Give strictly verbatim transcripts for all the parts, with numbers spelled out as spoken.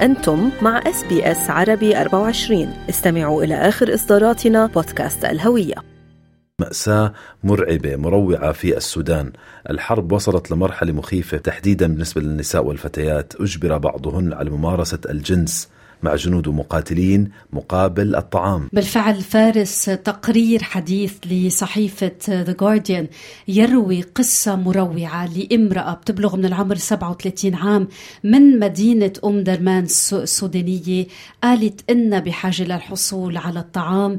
أنتم مع إس بي إس عربي أربعة وعشرين. استمعوا إلى آخر إصداراتنا بودكاست الهوية. مأساة مرعبة مروعة في السودان. الحرب وصلت لمرحلة مخيفة تحديدا بالنسبة للنساء والفتيات. أجبر بعضهن على ممارسة الجنس مع جنود ومقاتلين مقابل الطعام. بالفعل فارس، تقرير حديث لصحيفة The Guardian يروي قصة مروعة لامرأة بتبلغ من العمر سبعة وثلاثين عام من مدينة أم درمان السودانية. قالت إن بحاجة للحصول على الطعام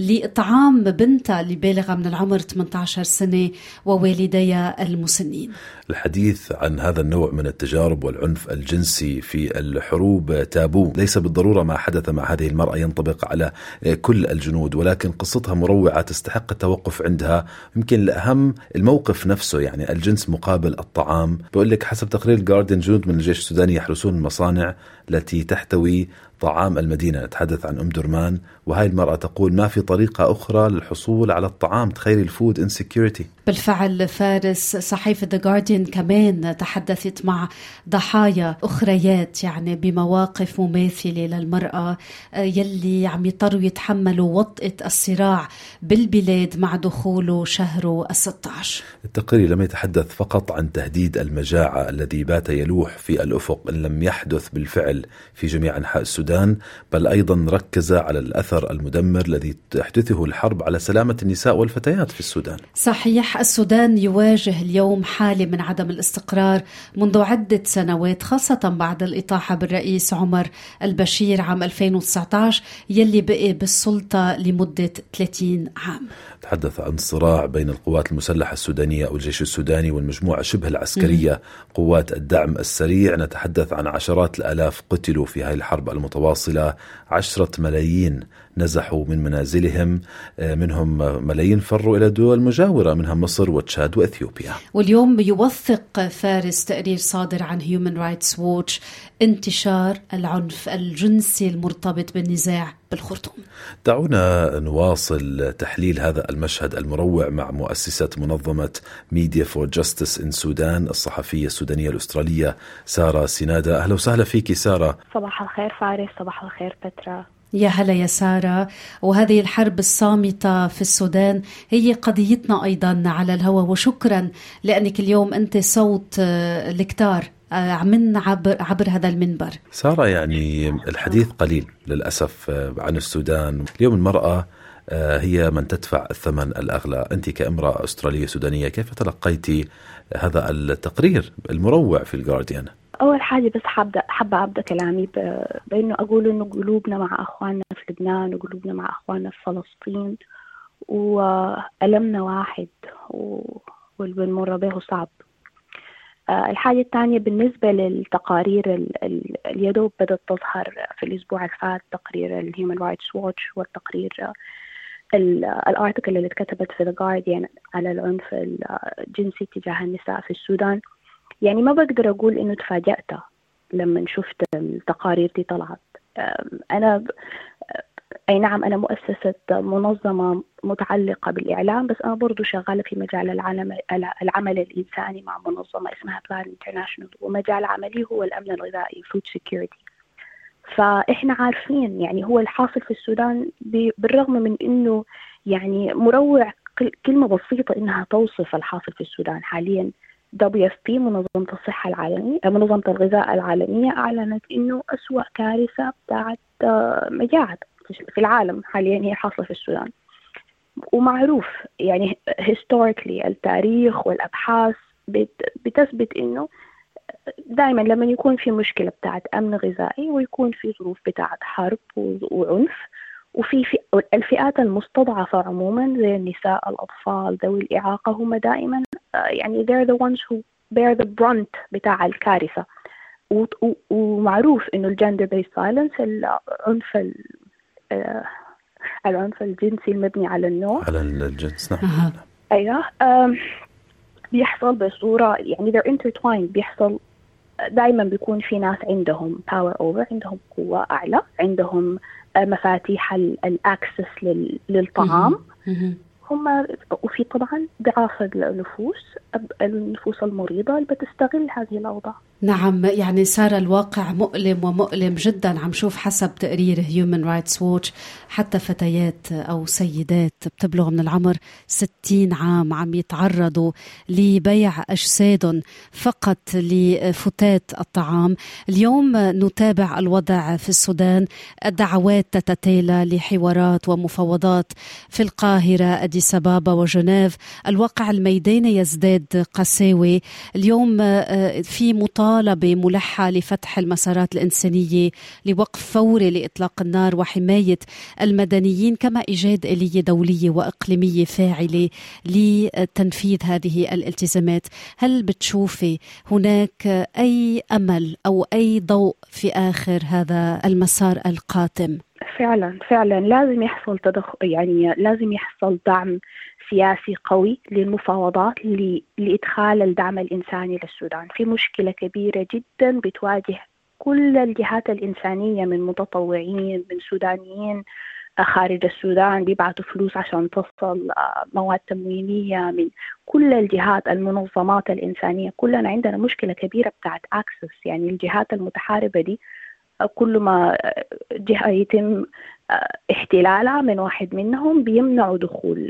لإطعام بنتها اللي بالغة من العمر ثمانية عشر سنة ووالديها المسنين. الحديث عن هذا النوع من التجارب والعنف الجنسي في الحروب تابو. ليس بالضرورة ما حدث مع هذه المرأة ينطبق على كل الجنود، ولكن قصتها مروعة تستحق التوقف عندها. يمكن الأهم الموقف نفسه، يعني الجنس مقابل الطعام. بقول لك حسب تقرير الجارديان، جنود من الجيش السوداني يحرسون المصانع التي تحتوي طعام المدينة. نتحدث عن أم درمان، وهاي المرأة تقول ما في طريقة أخرى للحصول على الطعام. تخيل الفود انسكيورتي. بالفعل فارس، صحيفة The Guardian كمان تحدثت مع ضحايا أخريات يعني بمواقف مماثلة للمرأة يلي عم يضطروا يتحملوا وطأة الصراع بالبلاد مع دخوله شهر الستة عشر. التقرير لم يتحدث فقط عن تهديد المجاعة الذي بات يلوح في الأفق إن لم يحدث بالفعل في جميع أنحاء السودان، بل أيضا ركز على الأثر المدمر الذي تحدثه الحرب على سلامة النساء والفتيات في السودان. صحيح، السودان يواجه اليوم حالة من عدم الاستقرار منذ عدة سنوات، خاصة بعد الإطاحة بالرئيس عمر البشير عام ألفين وتسعة عشر يلي بقي بالسلطة لمدة ثلاثين عام. تحدث عن صراع بين القوات المسلحة السودانية أو الجيش السوداني والمجموعة شبه العسكرية قوات الدعم السريع. نتحدث عن عشرات الآلاف قتلوا في هذه الحرب المتواصلة. عشرة ملايين نزحوا من منازلهم، منهم ملايين فروا إلى دول مجاورة منها مصر وتشاد وإثيوبيا. واليوم يوثق فارس تقرير صادر عن Human Rights Watch انتشار العنف الجنسي المرتبط بالنزاع بالخرطوم. دعونا نواصل تحليل هذا المشهد المروع مع مؤسسة منظمة Media for Justice in Sudan، الصحفية السودانية الأسترالية سارة سنادة. أهلا وسهلا فيك سارة. صباح الخير فارس. صباح الخير بترا. يا هلا يا سارة. وهذه الحرب الصامتة في السودان هي قضيتنا أيضا على الهواء، وشكرا لأنك اليوم أنت صوت الكتار من عبر, عبر هذا المنبر. سارة، يعني الحديث قليل للأسف عن السودان. اليوم المرأة هي من تدفع الثمن الأغلى. أنت كامرأة أسترالية سودانية كيف تلقيتي هذا التقرير المروع في الجارديان؟ أول حاجة بس حابة حابة أبدأ كلامي بأنه أقول إنه قلوبنا مع أخواننا في لبنان وقلوبنا مع أخواننا في فلسطين، وألمنا واحد والمر به صعب. الحاجة الثانية بالنسبة للتقارير اليدوب بدأت تظهر في الأسبوع الفات، تقرير الهيومن رايتس ووتش والتقرير الارتيكل اللي اتكتبت في The Guardian على العنف الجنسي تجاه النساء في السودان. يعني ما بقدر أقول إنه تفاجأت لما شفت التقارير دي طلعت. أنا أي نعم أنا مؤسسة منظمة متعلقة بالإعلام، بس أنا برضو شغالة في مجال العمل, العمل الإنساني مع منظمة اسمها Plan International، ومجال عملي هو الأمن الغذائي Food Security. فإحنا عارفين يعني هو الحاصل في السودان بالرغم من إنه يعني مروع كلمة بسيطة إنها توصف الحاصل في السودان حاليا. دبليو إف بي منظمة الصحة العالمية منظمة الغذاء العالمية أعلنت إنه أسوأ كارثة بتاعت مجاعة في العالم حاليا هي حاصلة في السودان. ومعروف يعني historically التاريخ والأبحاث بتثبت إنه دائما لما يكون في مشكلة بتاعت أمن غذائي ويكون في ظروف بتاعت حرب وعنف، وفي الفئات المستضعفة عموما زي النساء الأطفال ذوي الإعاقة هم دائما يعني they're the ones who bear the brunt بتاع الكارثة. ومعروف إنه الجندر بيس فايلنس العنف العنف الجنسي المبني على النوع على الجنس نعم. أيوة بيحصل بصورة يعني they're intertwined. بيحصل دائما بيكون في ناس عندهم power over، عندهم قوة أعلى، عندهم مفاتيح الأكسس للطعام هم، وفي طبعا ضعاف النفوس النفوس المريضة اللي بتستغل هذه الأوضاع. نعم، يعني سارة الواقع مؤلم ومؤلم جدا. عم شوف حسب تقرير Human Rights Watch حتى فتيات أو سيدات بتبلغ من العمر ستين عام عم يتعرضوا لبيع أجسادهم فقط لفتات الطعام. اليوم نتابع الوضع في السودان، الدعوات تتتالى لحوارات ومفاوضات في القاهرة، أديس أبابا وجنيف. الواقع الميداني يزداد قساوة. اليوم في مطالبة ملحة لفتح المسارات الإنسانية، لوقف فوري لإطلاق النار وحماية المدنيين، كما إيجاد آلية دولية وإقليمية فاعلة لتنفيذ هذه الالتزامات. هل بتشوفي هناك أي أمل أو أي ضوء في آخر هذا المسار القاتم؟ فعلا فعلا لازم يحصل تدخل، يعني لازم يحصل دعم سياسي قوي للمفاوضات لإدخال الدعم الإنساني للسودان. في مشكلة كبيرة جدا بتواجه كل الجهات الإنسانية، من متطوعين، من سودانيين خارج السودان بيبعتوا فلوس عشان تصل مواد تموينية، من كل الجهات، المنظمات الإنسانية. كلنا عندنا مشكلة كبيرة بتاعت access، يعني الجهات المتحاربة دي كل ما جهة يتم احتلالها من واحد منهم بيمنعوا دخول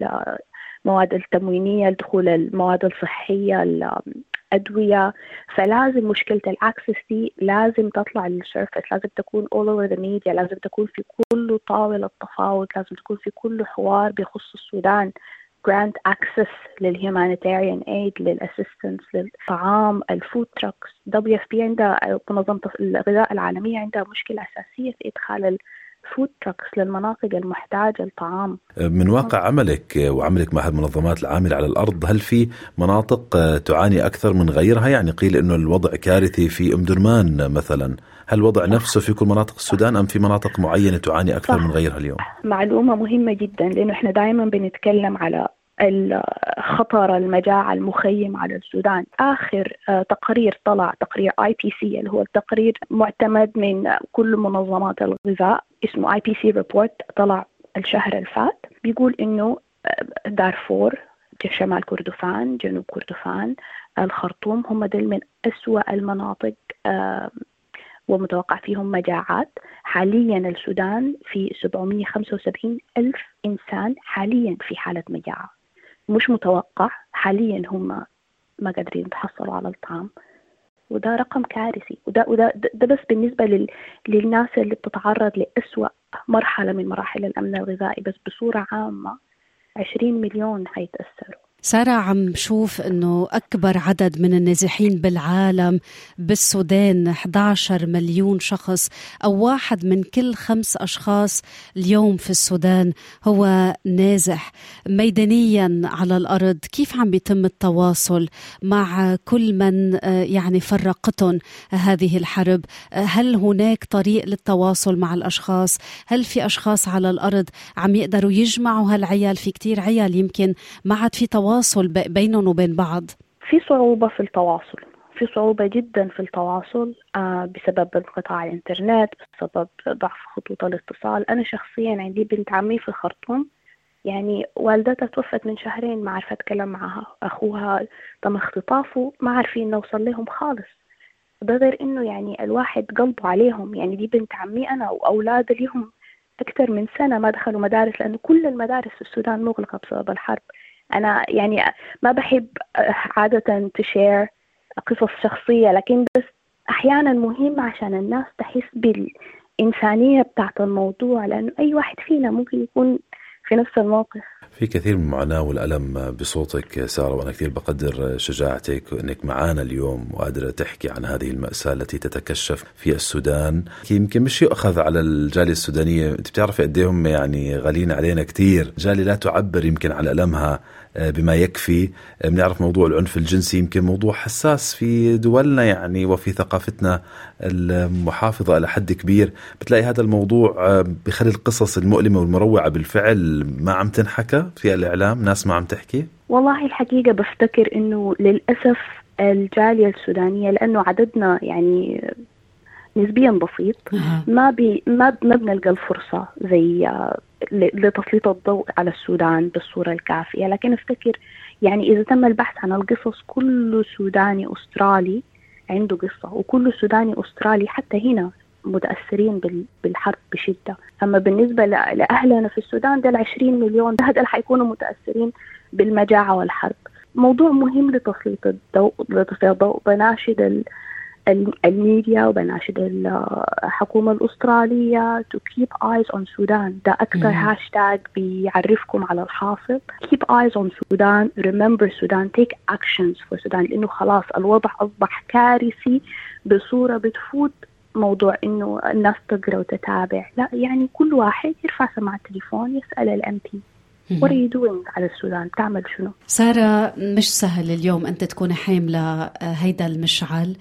المواد التموينية، دخول المواد الصحية، الأدوية. فلازم مشكلة الأكسس دي لازم تطلع للسيرفس، لازم تكون all over the media، لازم تكون في كل طاولة تفاوض، لازم تكون في كل حوار بيخص السودان. grant access للhumanitarian aid، للأسيستنس، للطعام، الفود تراكس. دبليو إف بي عندها، منظمة الغذاء العالمية، عندها مشكلة أساسية في إدخال الفود تراكس للمناطق المحتاجة الطعام. من واقع عملك وعملك مع المنظمات العاملة على الأرض، هل في مناطق تعاني أكثر من غيرها؟ يعني قيل إنه الوضع كارثي في أم درمان مثلا، هل الوضع نفسه في كل مناطق السودان أم في مناطق معينة تعاني أكثر من غيرها اليوم؟ معلومة مهمة جدا، لأنه إحنا دائما بنتكلم على الخطر المجاعة المخيم على السودان. آخر تقرير طلع، تقرير آي بي سي اللي هو التقرير معتمد من كل منظمات الغذاء، اسمه آي بي سي ريبورت، طلع الشهر الفات، بيقول إنه دارفور، شمال كردفان، جنوب كردفان، الخرطوم، هم دول من أسوأ المناطق ومتوقع فيهم مجاعات. حاليا السودان في سبعمائة وخمسة وسبعين ألف إنسان حاليا في حالة مجاعة، مش متوقع، حاليا هم ما قادرين يتحصلوا على الطعام، وده رقم كارثي. وده, وده ده بس بالنسبة لل للناس اللي بتتعرض لأسوأ مرحلة من مراحل الأمن الغذائي. بس بصورة عامة عشرين مليون هيتأثروا. سارة، عم شوف أنه أكبر عدد من النازحين بالعالم بالسودان، إحدى عشر مليون شخص، أو واحد من كل خمس أشخاص اليوم في السودان هو نازح. ميدانيا على الأرض كيف عم بيتم التواصل مع كل من يعني فرقتهم هذه الحرب؟ هل هناك طريق للتواصل مع الأشخاص؟ هل في أشخاص على الأرض عم يقدروا يجمعوا هالعيال؟ في كتير عيال يمكن ما عاد في تواصل بينهم وبين بعض. في صعوبة في التواصل، في صعوبة جدا في التواصل آه بسبب انقطاع الانترنت، بسبب ضعف خطوط الاتصال. أنا شخصيا عندي بنت عمي في الخرطوم، يعني والدتها توفت من شهرين، ما عرفت أتكلم معها، أخوها تم اختطافه، ما عارفين نوصل لهم خالص. ده غير إنه يعني الواحد قلبه عليهم، يعني دي بنت عمي أنا وأولاد ليهم أكثر من سنة ما دخلوا مدارس، لأنه كل المدارس في السودان مغلقة بسبب الحرب. أنا يعني ما بحب عادة تشير قصص شخصية، لكن بس أحيانا مهم عشان الناس تحس بالإنسانية بتاعت الموضوع، لأنه أي واحد فينا ممكن يكون في نفس الموقف. في كثير من المعاناة والألم بصوتك سارة، وأنا كثير بقدر شجاعتك وأنك معانا اليوم وقادرة تحكي عن هذه المأساة التي تتكشف في السودان. يمكن مش يؤخذ على الجالية السودانية، أنت بتعرفي قديهم يعني غالين علينا كثير، جالية لا تعبر يمكن على ألمها بما يكفي. بنعرف موضوع العنف الجنسي يمكن موضوع حساس في دولنا يعني وفي ثقافتنا المحافظة إلى حد كبير. بتلاقي هذا الموضوع بخلي القصص المؤلمة والمروعة بالفعل ما عم تنحكى في الإعلام، ناس ما عم تحكي. والله الحقيقة بفتكر إنه للأسف الجالية السودانية، لأنه عددنا يعني نسبيا بسيط، ما بي ما ما بنلقى الفرصة زي لتسليط الضوء على السودان بالصورة الكافية. لكن افتكر يعني إذا تم البحث عن القصص، كل سوداني أسترالي عنده قصة، وكل سوداني أسترالي حتى هنا متأثرين بالحرب بشدة. أما بالنسبة لأهلنا في السودان ده العشرين مليون ده هدول حيكونوا متأثرين بالمجاعة والحرب. موضوع مهم لتسليط الضوء لتسليط الضوء. بناشد الميديا وبناشد الحكومة الأسترالية to keep eyes on Sudan. ده أكثر هاشتاج بيعرفكم على الحاصل. keep eyes on Sudan, remember Sudan, take actions for Sudan. لأنه خلاص الوضع أصبح كارثي بصورة بتفوت موضوع إنه الناس تقرأ وتتابع. لا، يعني كل واحد يرفع سماعة التليفون يسأل الام بي What are you doing على السودان؟ تعمل شنو؟ سارة، مش سهل اليوم أنت تكون حاملة هيدا المشعل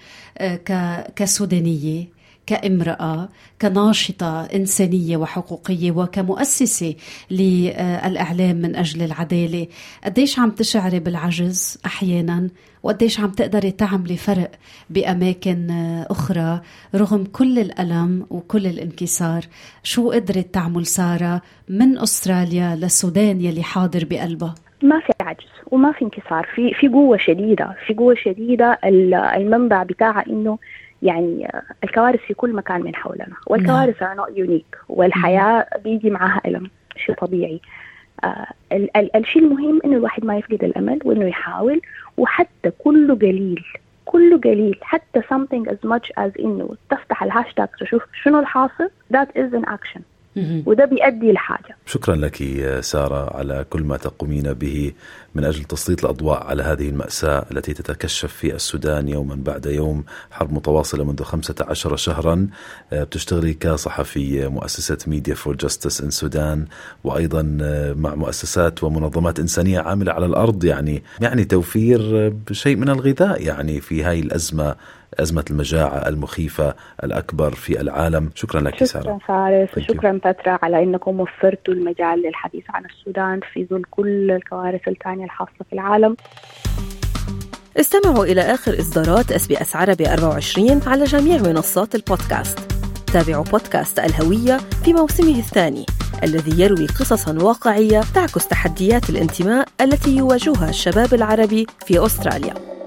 كسودانية، كامرأة، كناشطة إنسانية وحقوقية، وكمؤسسة للإعلام من أجل العدالة. قديش عم تشعري بالعجز أحيانا، وقديش عم تقدري تعملي فرق بأماكن أخرى رغم كل الألم وكل الانكسار؟ شو قدرت تعمل سارة من أستراليا للسودان يلي حاضر بقلبها؟ ما في عجز وما في انكسار، في في قوة شديدة، في قوة شديدة. المنبع بتاعها إنه يعني الكوارث في كل مكان من حولنا، والكوارث are not unique، والحياة بيجي معها ألم، شيء طبيعي. آه ال- ال- الشيء المهم إنه الواحد ما يفقد الأمل، وإنه يحاول، وحتى كله قليل كله قليل حتى something as much as إنه تفتح الهاشتاج تشوف شنو الحاصل. that is an action، وده بيؤدي لحاجة. شكرا لك سارة على كل ما تقومين به من أجل تسليط الأضواء على هذه المأساة التي تتكشف في السودان يوما بعد يوم. حرب متواصلة منذ خمسة عشر شهرا. بتشتغلي كصحفي مؤسسة Media for Justice in السودان، وأيضا مع مؤسسات ومنظمات إنسانية عاملة على الأرض، يعني يعني توفير شيء من الغذاء يعني في هاي الأزمة، أزمة المجاعة المخيفة الأكبر في العالم. شكرا لك سارة. شكرا فارس، وشكرا باترا على أنكم وفرتوا المجال للحديث عن السودان في ظل كل الكوارث الثانية الحاصلة في العالم. استمعوا إلى آخر إصدارات إس بي إس عربي أربعة وعشرين على جميع منصات البودكاست. تابعوا بودكاست الهوية في موسمه الثاني الذي يروي قصصاً واقعية تعكس تحديات الانتماء التي يواجهها الشباب العربي في أستراليا.